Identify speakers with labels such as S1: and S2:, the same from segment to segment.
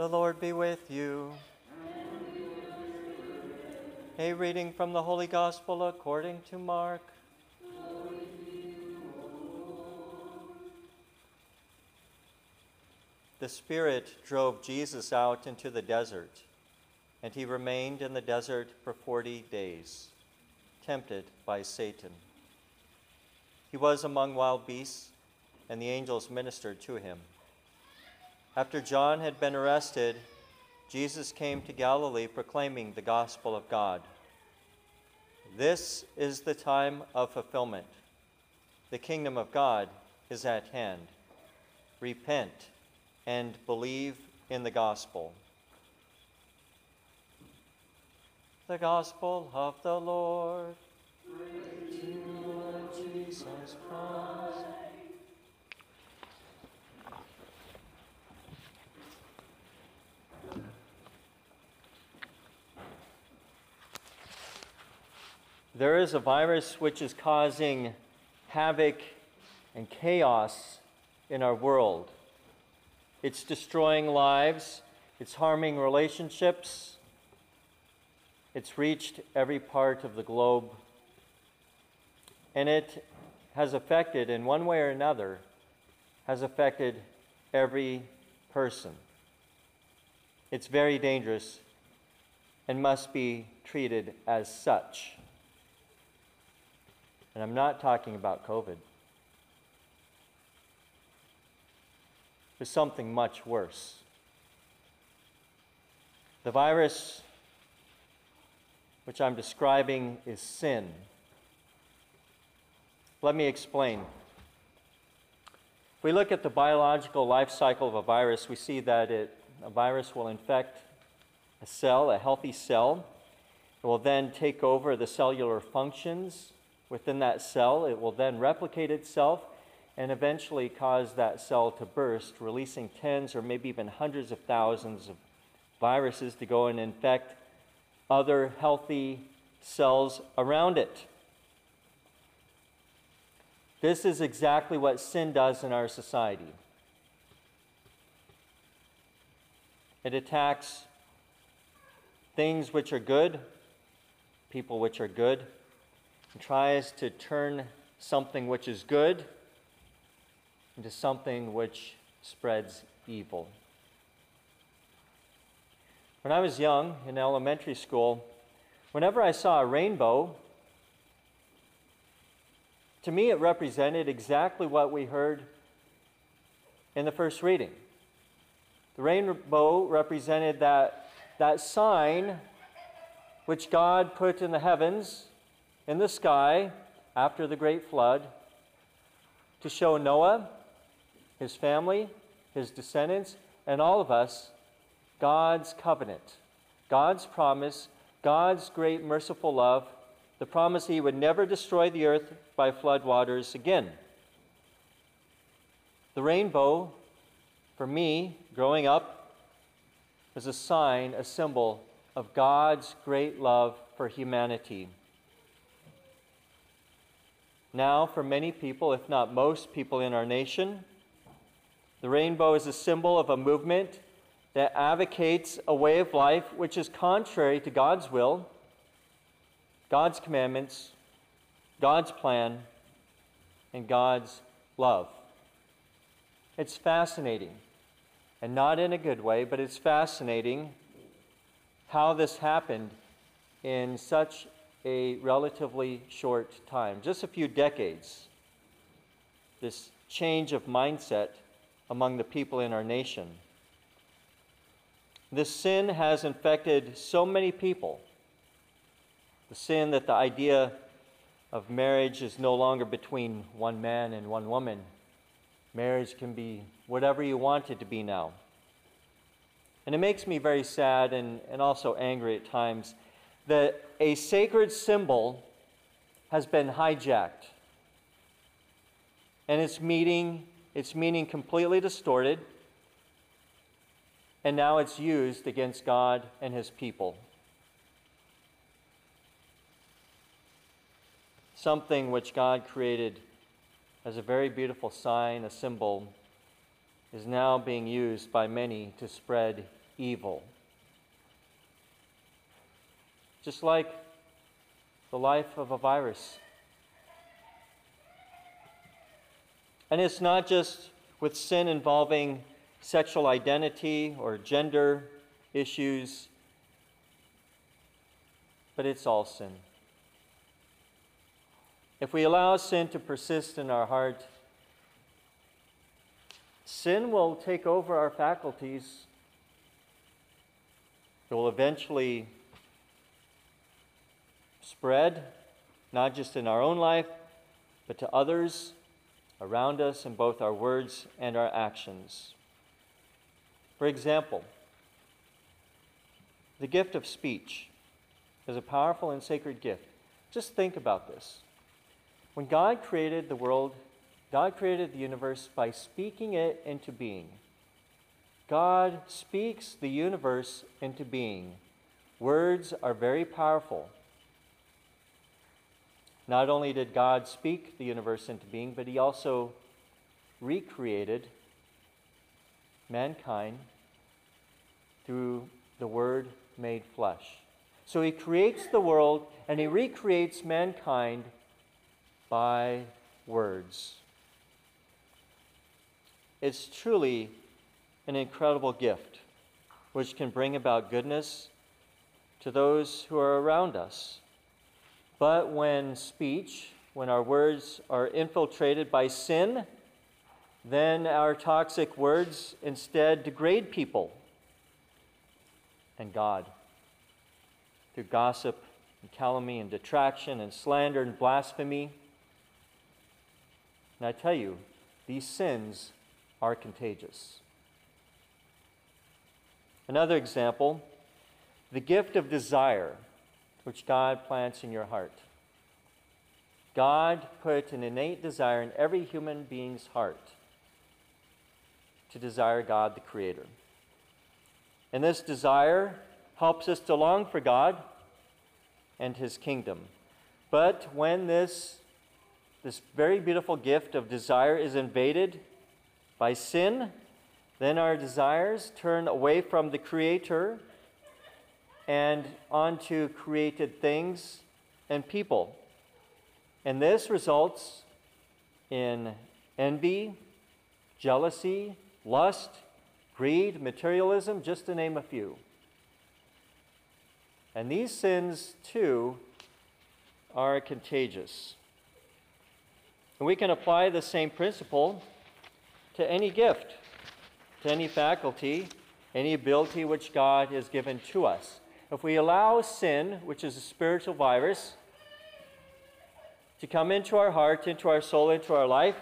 S1: The Lord be with you. A reading from the Holy Gospel according to Mark. The Spirit drove Jesus out into the desert, and he remained in the desert for 40 days, tempted by Satan. He was among wild beasts, and the angels ministered to him. After John had been arrested, Jesus came to Galilee proclaiming the gospel of God. This is the time of fulfillment. The kingdom of God is at hand. Repent and believe in the gospel. The gospel of the Lord. Praise to you, Lord Jesus Christ. There is a virus which is causing havoc and chaos in our world. It's destroying lives, it's harming relationships, it's reached every part of the globe, and it has affected, in one way or another, has affected every person. It's very dangerous and must be treated as such. And I'm not talking about COVID. There's something much worse. The virus which I'm describing is sin. Let me explain. If we look at the biological life cycle of a virus, we see that a virus will infect a cell, a healthy cell. It will then take over the cellular functions within that cell. It will then replicate itself and eventually cause that cell to burst, releasing tens or maybe even hundreds of thousands of viruses to go and infect other healthy cells around it. This is exactly what sin does in our society. It attacks things which are good, people which are good, and tries to turn something which is good into something which spreads evil. When I was young, in elementary school, whenever I saw a rainbow, to me it represented exactly what we heard in the first reading. The rainbow represented that sign which God put in the heavens, in the sky, after the great flood, to show Noah, his family, his descendants, and all of us God's covenant, God's promise, God's great merciful love, the promise He would never destroy the earth by flood waters again. The rainbow, for me, growing up, was a sign, a symbol of God's great love for humanity. Now, for many people, if not most people in our nation, the rainbow is a symbol of a movement that advocates a way of life which is contrary to God's will, God's commandments, God's plan, and God's love. It's fascinating, and not in a good way, but it's fascinating how this happened in such a relatively short time, just a few decades. This change of mindset among the people in our nation. This sin has infected so many people. The sin that the idea of marriage is no longer between one man and one woman. Marriage can be whatever you want it to be now. And it makes me very sad and also angry at times that a sacred symbol has been hijacked and its meaning completely distorted, and now it's used against God and His people. Something which God created as a very beautiful sign, a symbol, is now being used by many to spread evil. Just like the life of a virus. And it's not just with sin involving sexual identity or gender issues, but it's all sin. If we allow sin to persist in our heart, sin will take over our faculties. It will eventually spread, not just in our own life, but to others around us in both our words and our actions. For example, the gift of speech is a powerful and sacred gift. Just think about this. When God created the world, God created the universe by speaking it into being. God speaks the universe into being. Words are very powerful. Not only did God speak the universe into being, but he also recreated mankind through the Word made flesh. So he creates the world and he recreates mankind by words. It's truly an incredible gift which can bring about goodness to those who are around us. But when our words are infiltrated by sin, then our toxic words instead degrade people and God through gossip and calumny and detraction and slander and blasphemy. And I tell you, these sins are contagious. Another example, the gift of desire, which God plants in your heart. God put an innate desire in every human being's heart to desire God the Creator. And this desire helps us to long for God and His kingdom. But when this very beautiful gift of desire is invaded by sin, then our desires turn away from the Creator and onto created things and people. And this results in envy, jealousy, lust, greed, materialism, just to name a few. And these sins, too, are contagious. And we can apply the same principle to any gift, to any faculty, any ability which God has given to us. If we allow sin, which is a spiritual virus, to come into our heart, into our soul, into our life,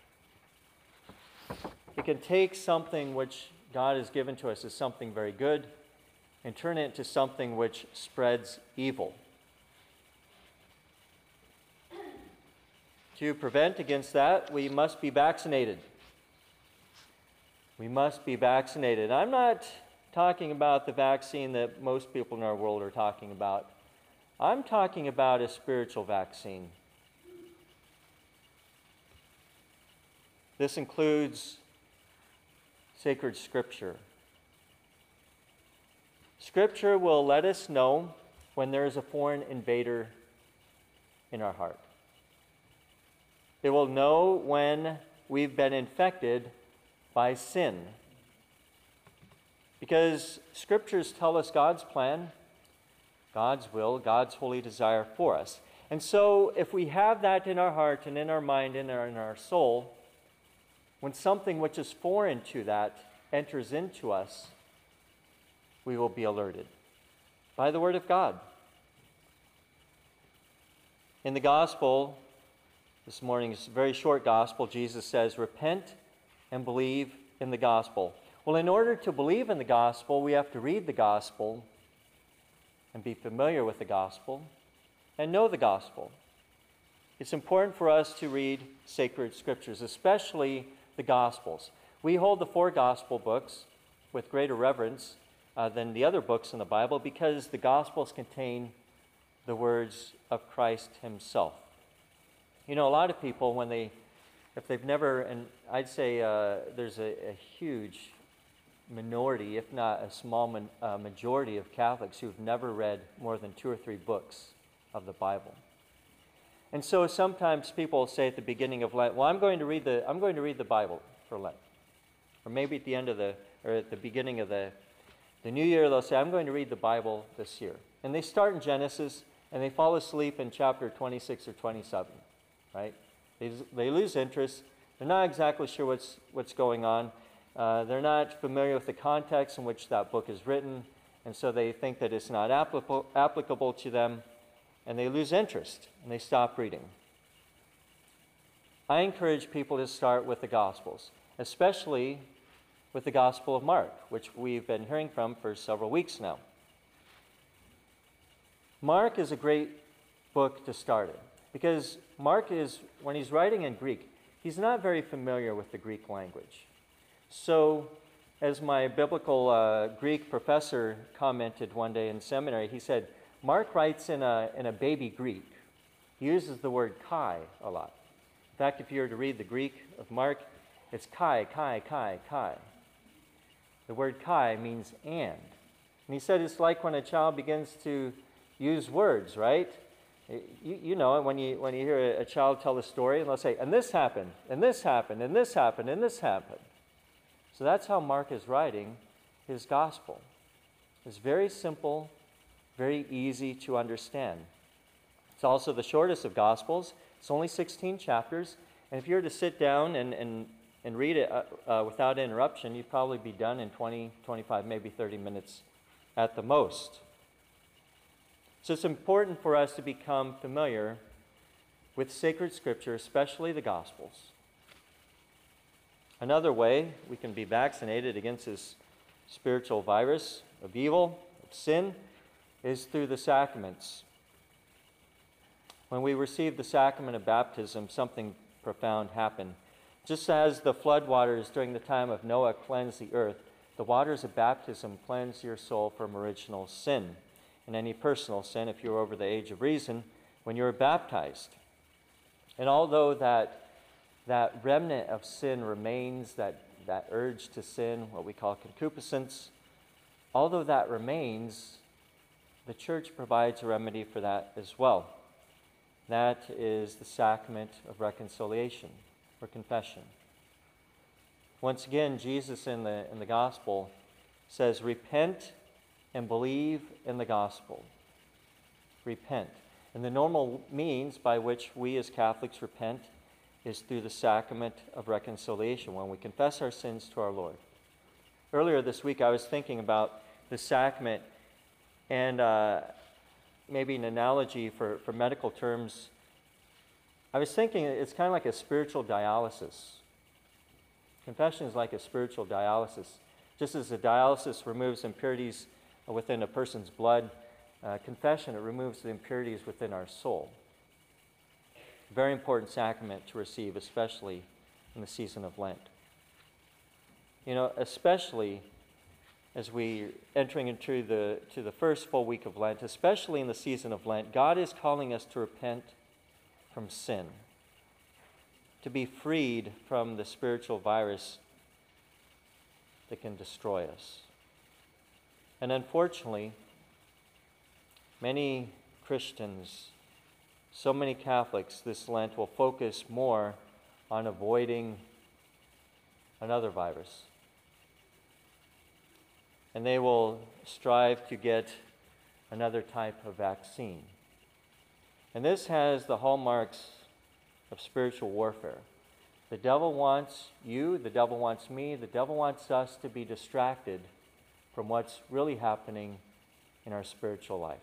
S1: it can take something which God has given to us as something very good and turn it into something which spreads evil. To prevent against that, we must be vaccinated. We must be vaccinated. I'm not talking about the vaccine that most people in our world are talking about. I'm talking about a spiritual vaccine. This includes sacred Scripture. Scripture will let us know when there is a foreign invader in our heart. It will know when we've been infected by sin. Because Scriptures tell us God's plan, God's will, God's holy desire for us. And so if we have that in our heart and in our mind and in our soul, when something which is foreign to that enters into us, we will be alerted by the Word of God. In the Gospel, this morning's very short Gospel, Jesus says, repent and believe in the Gospel. Well, in order to believe in the Gospel, we have to read the Gospel and be familiar with the Gospel and know the Gospel. It's important for us to read sacred Scriptures, especially the Gospels. We hold the 4 Gospel books with greater reverence than the other books in the Bible because the Gospels contain the words of Christ Himself. You know, a lot of people, if they've never, and I'd say there's a huge minority, if not a small majority of Catholics who've never read more than 2 or 3 books of the Bible. And so sometimes people say at the beginning of Lent, well, I'm going to read the Bible for Lent. Or maybe at the end of at the beginning of the new year, they'll say, I'm going to read the Bible this year. And they start in Genesis, and they fall asleep in chapter 26 or 27, right? They lose interest. They're not exactly sure what's going on. They're not familiar with the context in which that book is written, and so they think that it's not applicable to them, and they lose interest, and they stop reading. I encourage people to start with the Gospels, especially with the Gospel of Mark, which we've been hearing from for several weeks now. Mark is a great book to start in, because Mark is, when he's writing in Greek, he's not very familiar with the Greek language. So, as my biblical Greek professor commented one day in seminary, he said, Mark writes in a baby Greek. He uses the word kai a lot. In fact, if you were to read the Greek of Mark, it's kai, kai, kai, kai. The word kai means and. And he said it's like when a child begins to use words, right? You know it when you hear a child tell a story, and they'll say, and this happened, and this happened, and this happened, and this happened. So that's how Mark is writing his gospel. It's very simple, very easy to understand. It's also the shortest of gospels. It's only 16 chapters, and if you were to sit down and read it without interruption, you'd probably be done in 20, 25, maybe 30 minutes at the most. So it's important for us to become familiar with sacred scripture, especially the Gospels. Another way we can be vaccinated against this spiritual virus of evil, of sin, is through the sacraments. When we receive the sacrament of baptism, something profound happened. Just as the floodwaters during the time of Noah cleansed the earth, the waters of baptism cleanse your soul from original sin and any personal sin if you're over the age of reason when you're baptized. And although that remnant of sin remains, that urge to sin, what we call concupiscence, although that remains, the church provides a remedy for that as well. That is the sacrament of reconciliation or confession. Once again, Jesus in the gospel says, repent and believe in the gospel. Repent. And the normal means by which we as Catholics repent is through the sacrament of reconciliation, when we confess our sins to our Lord. Earlier this week, I was thinking about the sacrament and maybe an analogy for medical terms. I was thinking it's kind of like a spiritual dialysis. Confession is like a spiritual dialysis. Just as a dialysis removes impurities within a person's blood, confession, it removes the impurities within our soul. Very important sacrament to receive, especially in the season of Lent. You know, especially as we're entering into the first full week of Lent, especially in the season of Lent, God is calling us to repent from sin, to be freed from the spiritual virus that can destroy us. And unfortunately, many Christians, so many Catholics this Lent will focus more on avoiding another virus. And they will strive to get another type of vaccine. And this has the hallmarks of spiritual warfare. The devil wants you, the devil wants me, the devil wants us to be distracted from what's really happening in our spiritual life.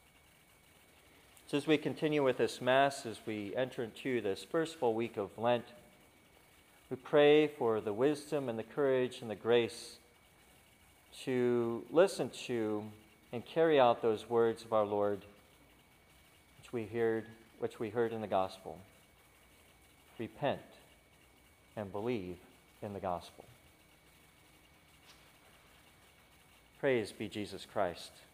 S1: So as we continue with this Mass, as we enter into this first full week of Lent, we pray for the wisdom and the courage and the grace to listen to and carry out those words of our Lord, which we heard in the Gospel. Repent and believe in the Gospel. Praise be Jesus Christ.